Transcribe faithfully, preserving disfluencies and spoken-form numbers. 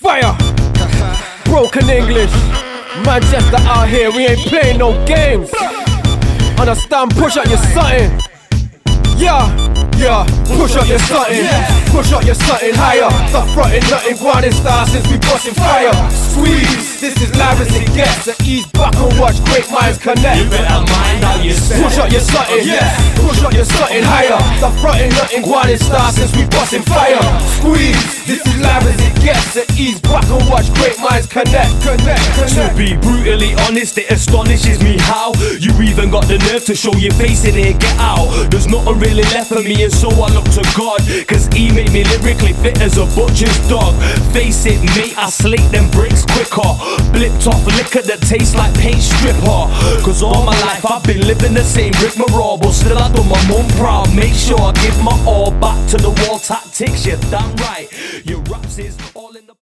Fire. Broken English. Manchester out here, we ain't playing no games. Understand, push out your something. Yeah, yeah, push up your something, push up your something higher. The front ain't nothing, grinding star since we busting fire. Squeeze, this is live as it gets. So ease back and watch great minds connect. You better mind how you say. Push up your something, push up your something higher. The front ain't nothing, grinding star since we busting fire. Squeeze, this is live as it gets. So ease back and watch great minds connect, connect, connect. To be brutally honest, it astonishes me how you even got the nerve to show your face in here, get out. There's nothing really left for me, and so I look to God, cause he made me lyrically fit as a butcher's dog. Face it mate, I slate them bricks quicker. Blipped off liquor that tastes like paint stripper. Cause all my life I've been living the same rigmarole, but still I do my mum proud. Make sure I give my all back to the wall tactics. You're damn right, your raps is all in the